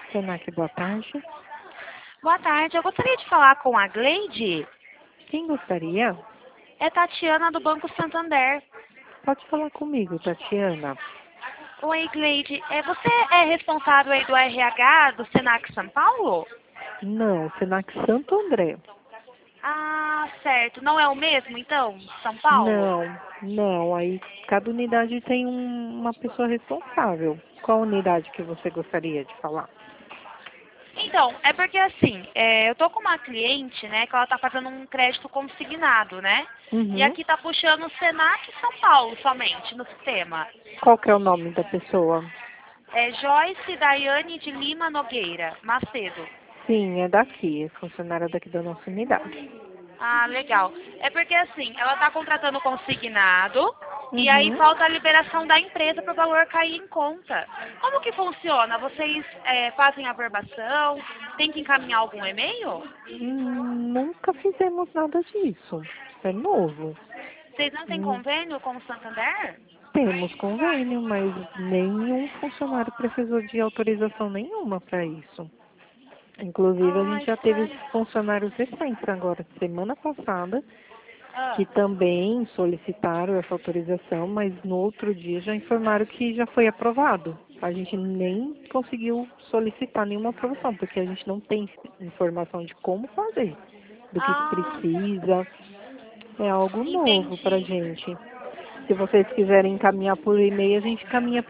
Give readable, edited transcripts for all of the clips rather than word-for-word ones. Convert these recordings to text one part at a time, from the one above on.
Senac, boa tarde. Boa tarde, eu gostaria de falar com a Gleide. Quem gostaria? É Tatiana do Banco Santander. Pode falar comigo, Tatiana. Oi, Gleide. Você é responsável aí do RH do Senac São Paulo? Não, Senac Santo André. Ah, certo. Não é o mesmo, então? São Paulo? Não. Aí cada unidade tem uma pessoa responsável. Qual unidade que você gostaria de falar? Então, é porque assim, eu tô com uma cliente, né, que ela tá fazendo um crédito consignado, né? E Uhum. aqui tá puxando o Senac São Paulo somente no sistema. Qual que é o nome da pessoa? É Joyce Daiane de Lima Nogueira, Macedo. Sim, é daqui, é funcionária daqui da nossa unidade. Ah, legal. É porque assim, ela está contratando consignado e aí Uhum. falta a liberação da empresa para o valor cair em conta. Como que funciona? Vocês fazem a verbação? Tem que encaminhar algum e-mail? Nunca fizemos nada disso. É novo. Vocês não têm Hum, convênio com o Santander? Temos convênio, mas nenhum funcionário precisou de autorização nenhuma para isso. Inclusive, a gente Ai, já teve sério? funcionários recentes agora, semana passada, que Ah. também solicitaram essa autorização, mas no outro dia já informaram que já foi aprovado. A gente nem conseguiu solicitar nenhuma aprovação, porque a gente não tem informação de como fazer, do que Ah, precisa. É algo novo para a entendi. gente. Se vocês quiserem encaminhar por e-mail, a gente caminha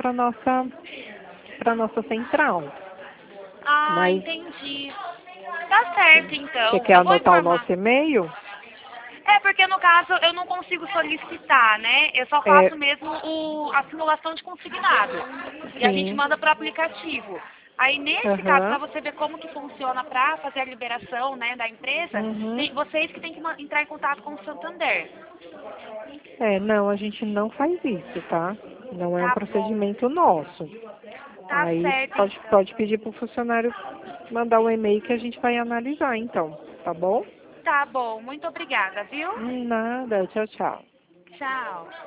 para nossa central. Ah, Mas entendi. Tá certo, você então. quer Eu vou anotar o informar. nosso e-mail? É, porque no caso eu não consigo solicitar, né? Eu só É, faço mesmo a simulação de consignado. E a gente sim. manda para o aplicativo. Aí, nesse caso, para Aham. você ver como que funciona para fazer a liberação, né, da empresa, Uhum. vocês que têm que entrar em contato com o Santander. Não, a gente não faz isso, tá? Não é um Tá bom. procedimento nosso. Tá Aí certo, então. pode pedir para o funcionário mandar um e-mail que a gente vai analisar, então. Tá bom? Tá bom. Muito obrigada, viu? Nada. Tchau, tchau. Tchau.